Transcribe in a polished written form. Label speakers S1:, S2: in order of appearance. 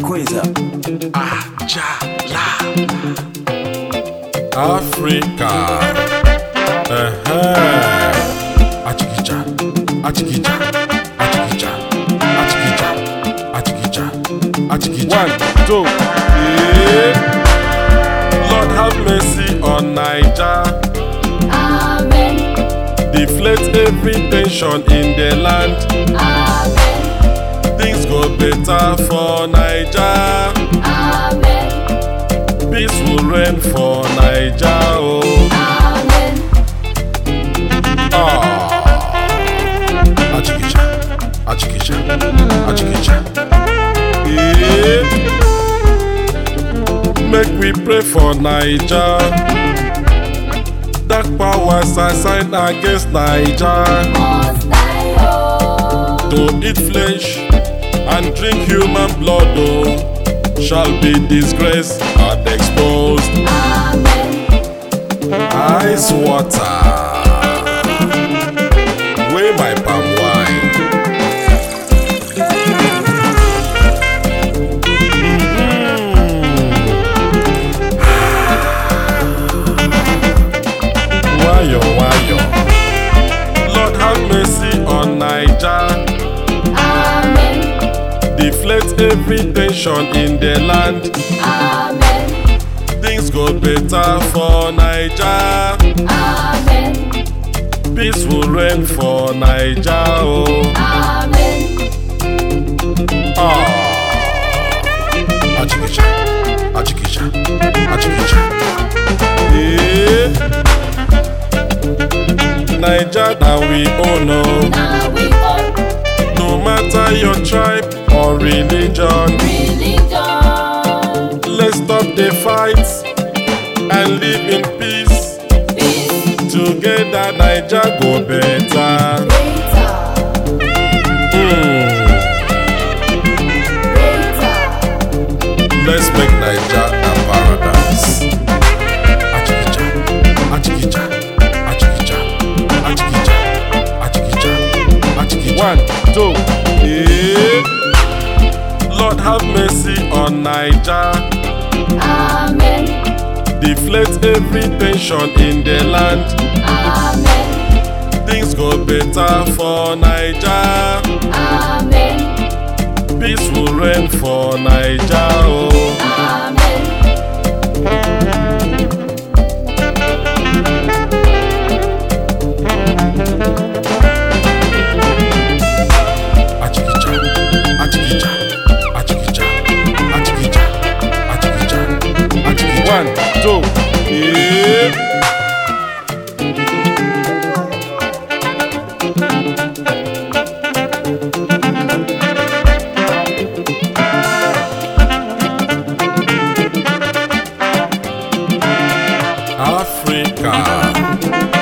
S1: Coisa.
S2: Ajala. Africa. Achikija. Achikija. Achikija. Achikija. Achikija. Achikija. 1, 2, 3. Lord have mercy on Niger.
S3: Amen.
S2: Deflate every tension in the land.
S3: Amen.
S2: Things go better for Niger.
S3: Amen.
S2: Peace will reign for Niger. Oh.
S3: Amen.
S2: Achikija. Achikija. Achikija. Yeah. Make we pray for Niger. Dark powers are signed against Niger.
S3: Must die, oh.
S2: To eat flesh and drink human blood, oh, shall be disgraced and exposed.
S3: Amen.
S2: Ice water, weigh my palm wine. Wayo, wayo. Lord have mercy on Niger.
S3: Amen.
S2: Deflate every tension in the land.
S3: Amen.
S2: Things go better for Niger.
S3: Amen.
S2: Peace will reign for Niger. Oh.
S3: Amen.
S2: Achikija. Achikija. Achikija. Yeah. Niger that we own, oh.
S3: Now we own
S2: No matter your tribe or religion.
S3: religion.
S2: Let's stop the fights and live in peace.
S3: Peace.
S2: Together Niger go better.
S3: Greater. Greater.
S2: Let's make Niger a paradise. Achikija. Achikija. Achikija. Achikija. Achikija. Achikija. 1, 2, 3. Lord have mercy on Niger.
S3: Amen.
S2: Deflate every tension in the land.
S3: Amen.
S2: Things go better for Niger.
S3: Amen.
S2: Peace will reign for Niger. Oh.
S3: Amen.
S2: Achikija. Achikija. Achikija. Achikija. Achikija. Achikija. 1, 2, 3. Africa.